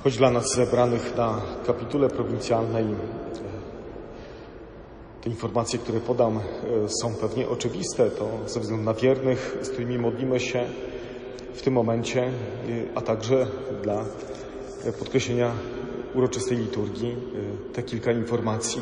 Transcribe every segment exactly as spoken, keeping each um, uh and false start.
Choć dla nas zebranych na kapitule prowincjalnej te informacje, które podam, są pewnie oczywiste, to ze względu na wiernych, z którymi modlimy się w tym momencie, a także dla podkreślenia uroczystej liturgii te kilka informacji.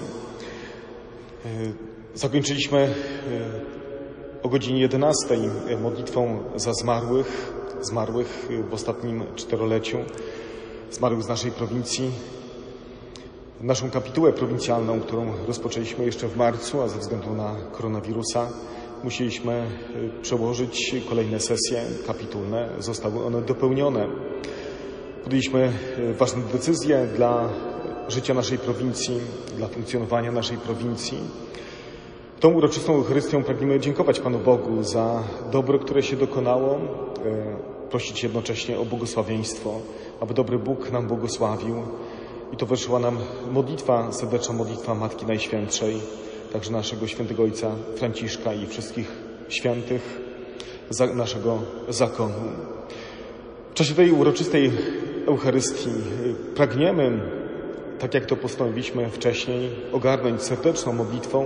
Zakończyliśmy o godzinie jedenastej modlitwą za zmarłych, zmarłych w ostatnim czteroleciu, zmarłych z naszej prowincji. Naszą kapitułę prowincjalną, którą rozpoczęliśmy jeszcze w marcu, a ze względu na koronawirusa musieliśmy przełożyć kolejne sesje kapitulne. Zostały one dopełnione. Podjęliśmy ważne decyzje dla życia naszej prowincji, dla funkcjonowania naszej prowincji. Tą uroczystą Eucharystią pragniemy dziękować Panu Bogu za dobro, które się dokonało, prosić jednocześnie o błogosławieństwo, aby dobry Bóg nam błogosławił. I towarzyszyła nam modlitwa, serdeczna modlitwa Matki Najświętszej, także naszego świętego Ojca Franciszka i wszystkich świętych za naszego zakonu. W czasie tej uroczystej Eucharystii pragniemy, tak jak to postanowiliśmy wcześniej, ogarnąć serdeczną modlitwą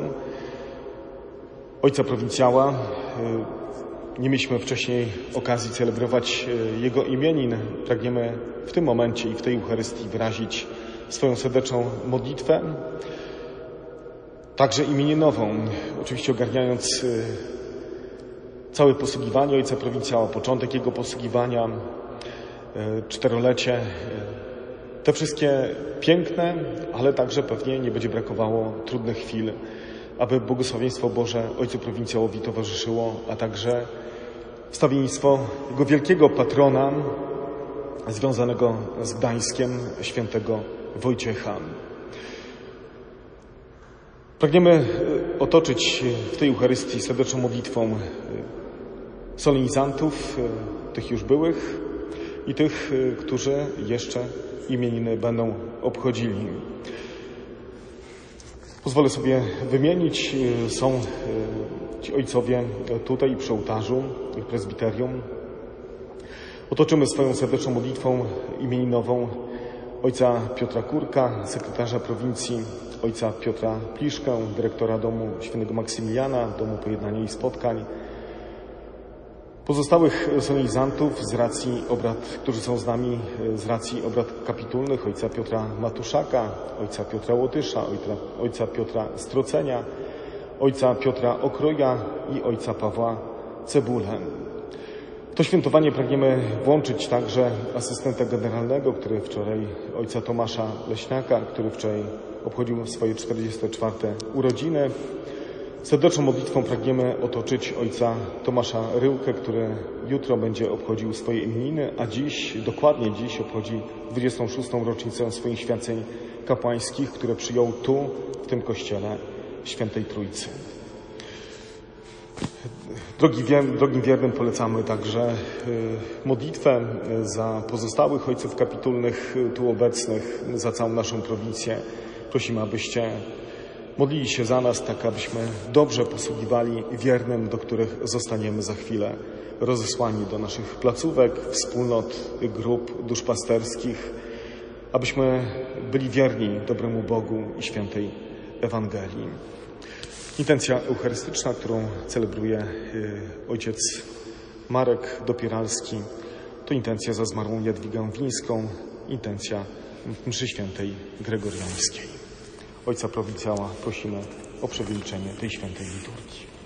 Ojca Prowincjała. Nie mieliśmy wcześniej okazji celebrować jego imienin. Pragniemy w tym momencie i w tej Eucharystii wyrazić swoją serdeczną modlitwę, także imieninową, oczywiście ogarniając całe posługiwanie Ojca Prowincjała, początek jego posługiwania, czterolecie, te wszystkie piękne, ale także pewnie nie będzie brakowało trudnych chwil, aby błogosławieństwo Boże Ojcu Prowincjałowi towarzyszyło, a także wstawiennictwo jego wielkiego patrona związanego z Gdańskiem, świętego Wojciecha. Pragniemy otoczyć w tej Eucharystii serdeczną modlitwą solenizantów, tych już byłych i tych, którzy jeszcze imieniny będą obchodzili. Pozwolę sobie wymienić, są ci ojcowie tutaj przy ołtarzu w prezbiterium. Otoczymy swoją serdeczną modlitwą imieninową ojca Piotra Kurka, sekretarza prowincji, ojca Piotra Pliszkę, dyrektora domu świętego Maksymiliana, domu pojednania i spotkań, pozostałych solenizantów z racji obrad, którzy są z nami z racji obrad kapitulnych, ojca Piotra Matuszaka, ojca Piotra Łotysza, ojca, ojca Piotra Strocenia, ojca Piotra Okroja i ojca Pawła Cebulę. W to świętowanie pragniemy włączyć także asystenta generalnego, który wczoraj, ojca Tomasza Leśniaka, który wczoraj obchodził swoje czterdzieste czwarte urodziny. Serdeczną modlitwą pragniemy otoczyć ojca Tomasza Ryłkę, który jutro będzie obchodził swoje imieniny, a dziś, dokładnie dziś, obchodzi dwudziestą szóstą rocznicę swoich święceń kapłańskich, które przyjął tu, w tym kościele Świętej Trójcy. Drogi, drogim wiernym polecamy także modlitwę za pozostałych ojców kapitulnych tu obecnych, za całą naszą prowincję. Prosimy, abyście modlili się za nas, tak abyśmy dobrze posługiwali wiernym, do których zostaniemy za chwilę rozesłani do naszych placówek, wspólnot, grup duszpasterskich, abyśmy byli wierni dobremu Bogu i świętej Ewangelii. Intencja eucharystyczna, którą celebruje ojciec Marek Dopieralski, to intencja za zmarłą Jadwigę Wińską, intencja mszy świętej gregoriańskiej. Ojca Prowincjała prosimy o przewodniczenie tej świętej liturgii.